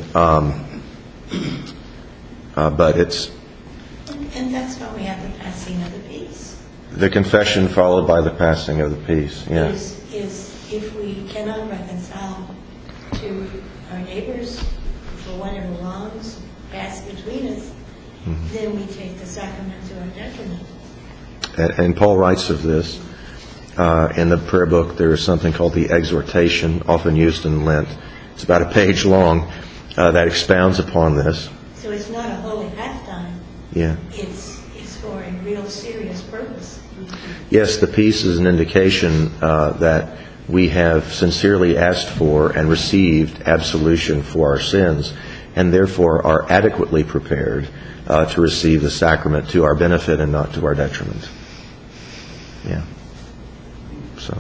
but it's. And that's why we have the passing of the peace. The confession followed by the passing of the peace. Yeah. Is if we cannot reconcile to our neighbors for whatever wrongs pass between us, then we take the sacrament to our detriment. And Paul writes of this in the prayer book. There is something called the exhortation, often used in Lent. It's about a page long that expounds upon this. So it's not a holy halftime. Yeah. It's for a real serious purpose. Yes, the peace is an indication that we have sincerely asked for and received absolution for our sins, and therefore are adequately prepared to receive the sacrament to our benefit and not to our detriment. Yeah. So.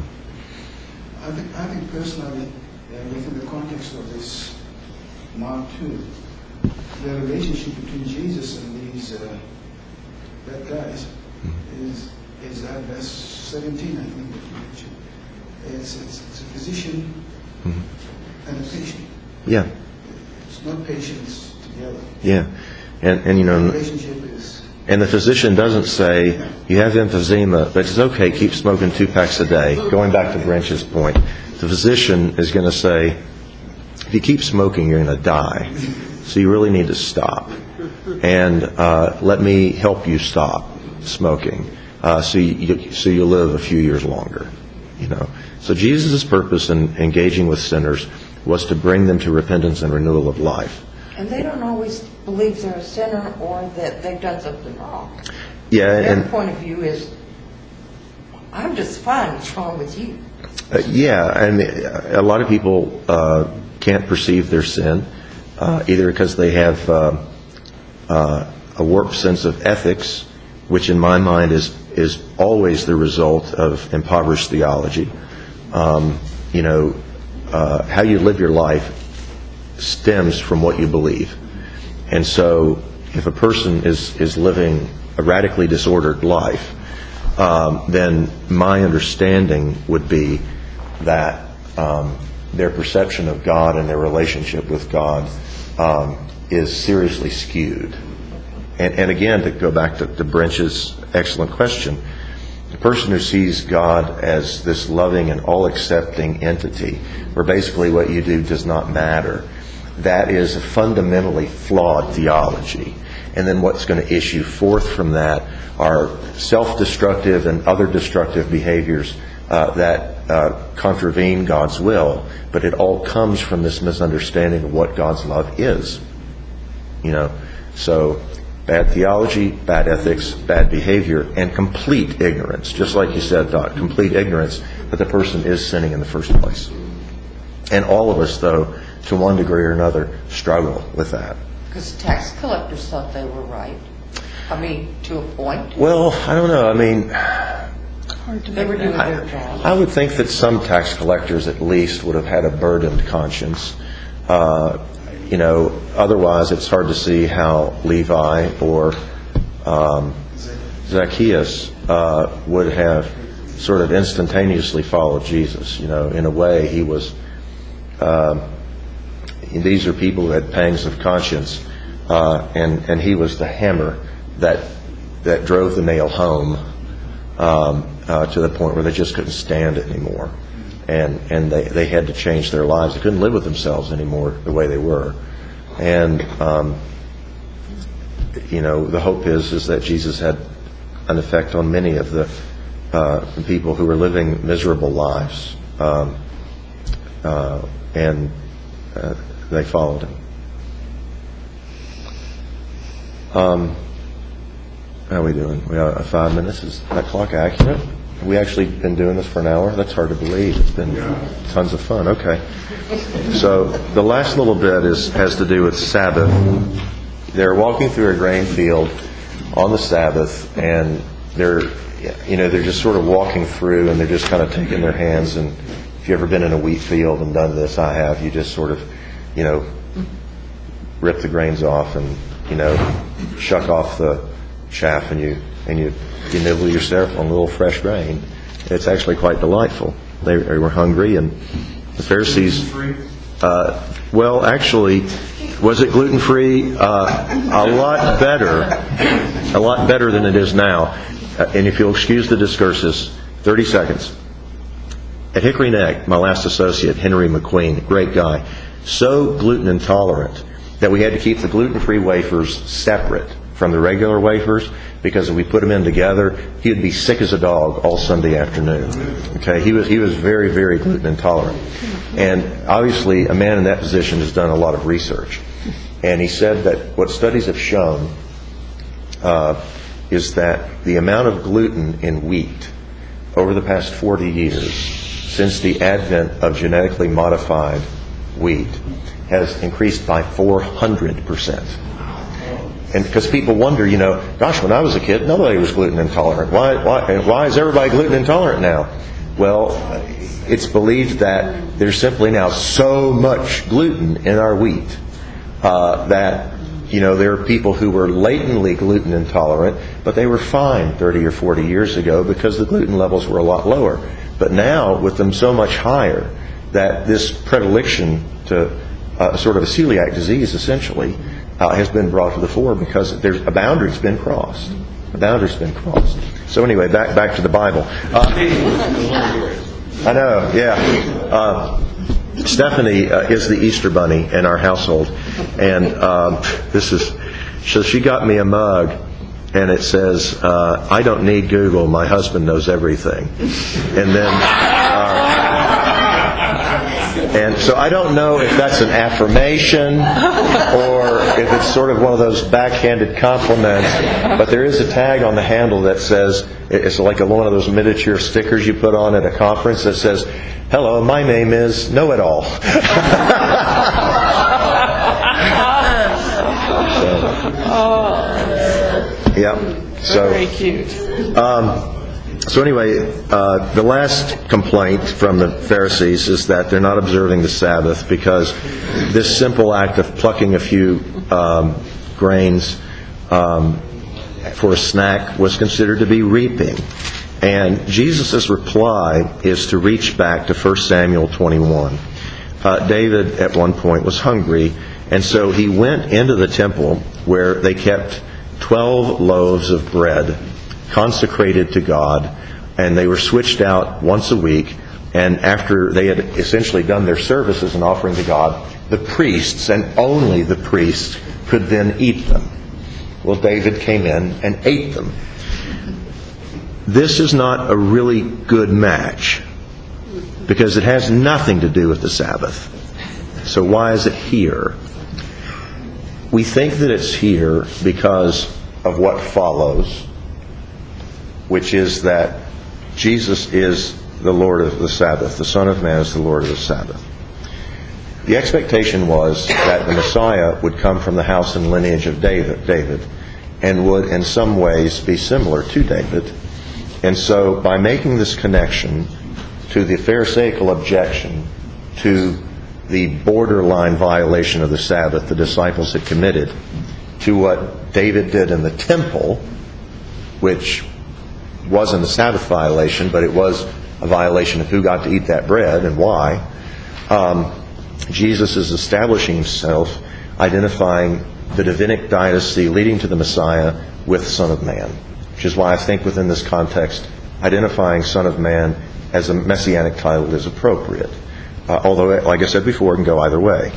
I think personally, within the context of this Mark 2, the relationship between Jesus and these bad guys is that verse 17, I think, that you mentioned. It's a physician and a patient. Yeah. It's not patients together. Yeah. And The relationship is. And the physician doesn't say, you have emphysema, but it's okay, keep smoking 2 packs a day. Going back to Branch's point, the physician is going to say, if you keep smoking, you're going to die. So you really need to stop. And let me help you stop smoking so you live a few years longer. So Jesus' purpose in engaging with sinners was to bring them to repentance and renewal of life. And they don't always believe they're a sinner or that they've done something wrong. Yeah, Their and point of view is, I'm just fine. What's wrong with you? and a lot of people can't perceive their sin, either because they have a warped sense of ethics, which in my mind is is always the result of impoverished theology. How you live your life stems from what you believe. And so if a person is living a radically disordered life, then my understanding would be that their perception of God and their relationship with God is seriously skewed. And again, to go back to Brench's excellent question, the person who sees God as this loving and all-accepting entity, where basically what you do does not matter, that is a fundamentally flawed theology. And then what's going to issue forth from that are self-destructive and other destructive behaviors that contravene God's will. But it all comes from this misunderstanding of what God's love is. So bad theology, bad ethics, bad behavior, and complete ignorance. Just like you said, Doc, complete ignorance that the person is sinning in the first place. And all of us, though, to one degree or another, struggle with that. Because tax collectors thought they were right. To a point. Well, I don't know. They were doing their job. I would think that some tax collectors at least would have had a burdened conscience. Otherwise it's hard to see how Levi or Zacchaeus would have sort of instantaneously followed Jesus. In a way, he was. These are people who had pangs of conscience, and he was the hammer that drove the nail home to the point where they just couldn't stand it anymore, and they had to change their lives. They couldn't live with themselves anymore the way they were, and the hope is that Jesus had an effect on many of the people who were living miserable lives, and they followed him. How are we doing? We got 5 minutes. Is that clock accurate? Have we actually been doing this for an hour? That's hard to believe. It's been tons of fun. Okay. So the last little bit has to do with Sabbath. They're walking through a grain field on the Sabbath, and they're just sort of walking through, and they're just kind of taking their hands. And if you've ever been in a wheat field and done this, I have. You just sort of, rip the grains off and shuck off the chaff, and you nibble yourself on a little fresh grain. It's actually quite delightful. They were hungry, and the Pharisees. Well, actually, was it gluten-free? A lot better than it is now. And if you'll excuse the discursus, 30 seconds. At Hickory Neck, my last associate, Henry McQueen, great guy, so gluten intolerant that we had to keep the gluten-free wafers separate from the regular wafers, because if we put them in together, he would be sick as a dog all Sunday afternoon. Okay, he was very, very gluten intolerant. And obviously a man in that position has done a lot of research. And he said that what studies have shown is that the amount of gluten in wheat over the past 40 years, since the advent of genetically modified wheat, has increased by 400%. And because people wonder, gosh, when I was a kid, nobody was gluten intolerant. Why is everybody gluten intolerant now? Well, it's believed that there's simply now so much gluten in our wheat that there are people who were latently gluten intolerant, but they were fine 30 or 40 years ago because the gluten levels were a lot lower. But now, with them so much higher, that this predilection to sort of a celiac disease, essentially, has been brought to the fore because a boundary's been crossed. A boundary's been crossed. So anyway, back to the Bible. I know, yeah. Stephanie is the Easter bunny in our household, and so she got me a mug, and it says, "I don't need Google. My husband knows everything." And then. And so I don't know if that's an affirmation or if it's sort of one of those backhanded compliments, but there is a tag on the handle that says, it's like one of those miniature stickers you put on at a conference that says, "Hello, my name is Know-It-All." Yeah. So, Very cute. so anyway, the last complaint from the Pharisees is that they're not observing the Sabbath because this simple act of plucking a few grains for a snack was considered to be reaping. And Jesus' reply is to reach back to 1 Samuel 21. David at one point was hungry, and so he went into the temple where they kept 12 loaves of bread consecrated to God, and they were switched out once a week. And after they had essentially done their services and offering to God, the priests, and only the priests, could then eat them. Well, David came in and ate them. This is not a really good match because it has nothing to do with the Sabbath. So why is it here? We think that it's here because of what follows, which is that Jesus is the Lord of the Sabbath. The Son of Man is the Lord of the Sabbath. The expectation was that the Messiah would come from the house and lineage of David, and would in some ways be similar to David. And so by making this connection to the Pharisaical objection to the borderline violation of the Sabbath the disciples had committed, to what David did in the temple, which wasn't a Sabbath violation, but it was a violation of who got to eat that bread and why, Jesus is establishing himself, identifying the Davidic dynasty leading to the Messiah with Son of Man, which is why I think within this context, identifying Son of Man as a messianic title is appropriate. Although, like I said before, it can go either way.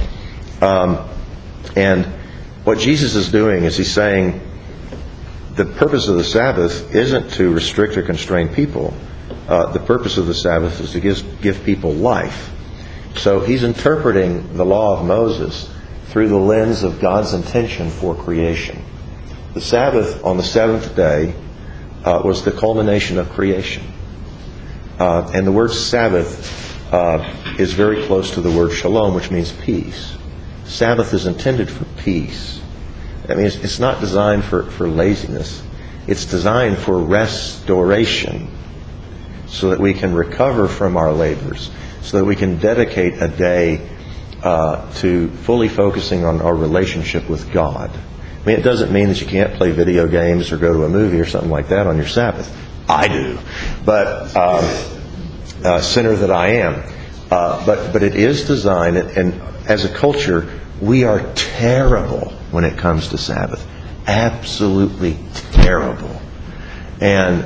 And what Jesus is doing is he's saying the purpose of the Sabbath isn't to restrict or constrain people. The purpose of the Sabbath is to give people life. So he's interpreting the law of Moses through the lens of God's intention for creation. The Sabbath on the seventh day was the culmination of creation. And the word Sabbath is very close to the word shalom, which means peace. Sabbath is intended for peace. I mean, it's not designed for laziness. It's designed for restoration, so that we can recover from our labors, so that we can dedicate a day to fully focusing on our relationship with God. I mean, it doesn't mean that you can't play video games or go to a movie or something like that on your Sabbath. I do. But sinner that I am. But it is designed, and as a culture, we are terrible when it comes to Sabbath. Absolutely terrible. And,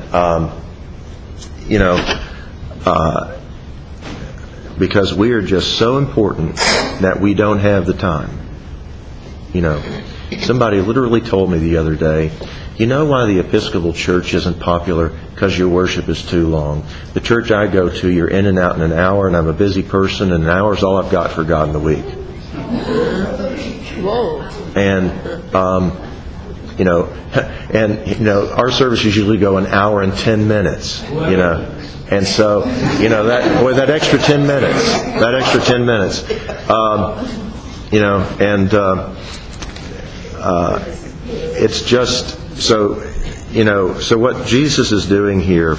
because we are just so important that we don't have the time. Somebody literally told me the other day, you know why the Episcopal Church isn't popular? Because your worship is too long. The church I go to, you're in and out in an hour, and I'm a busy person, and an hour is all I've got for God in the week. Whoa. And, our services usually go an hour and 10 minutes, And so, that extra 10 minutes, it's just, so what Jesus is doing here,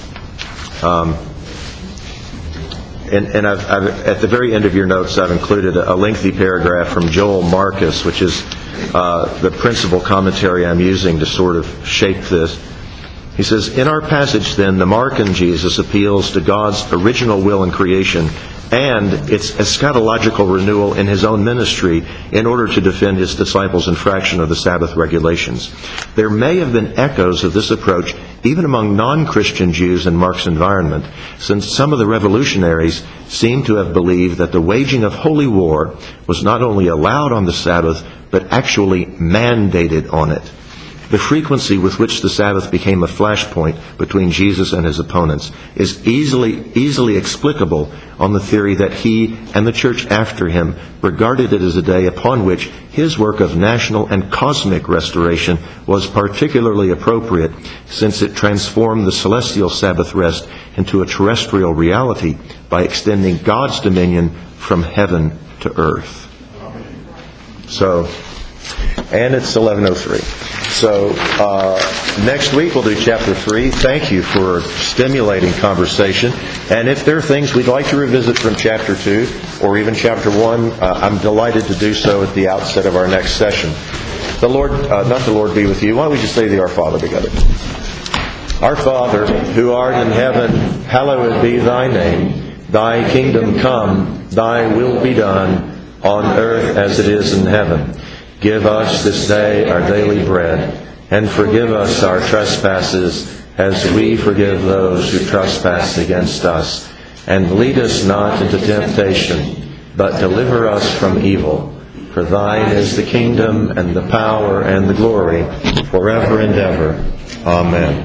and I've at the very end of your notes, I've included a lengthy paragraph from Joel Marcus, which is the principal commentary I'm using to sort of shape this. He says, in our passage then, the Markan Jesus appeals to God's original will in creation and its eschatological renewal in his own ministry in order to defend his disciples' infraction of the Sabbath regulations. There may have been echoes of this approach even among non-Christian Jews in Mark's environment, since some of the revolutionaries seem to have believed that the waging of holy war was not only allowed on the Sabbath, but actually mandated on it. The frequency with which the Sabbath became a flashpoint between Jesus and his opponents is easily explicable on the theory that he and the church after him regarded it as a day upon which his work of national and cosmic restoration was particularly appropriate, since it transformed the celestial Sabbath rest into a terrestrial reality by extending God's dominion from heaven to earth. So, and it's 11:03. So next week we'll do chapter 3. Thank you for stimulating conversation. And if there are things we'd like to revisit from chapter 2 or even chapter 1, I'm delighted to do so at the outset of our next session. The Lord, not the Lord be with you. Why don't we just say the Our Father together? Our Father, who art in heaven, hallowed be thy name. Thy kingdom come, thy will be done, on earth as it is in heaven. Give us this day our daily bread, and forgive us our trespasses, as we forgive those who trespass against us. And lead us not into temptation, but deliver us from evil. For thine is the kingdom, and the power, and the glory, forever and ever. Amen.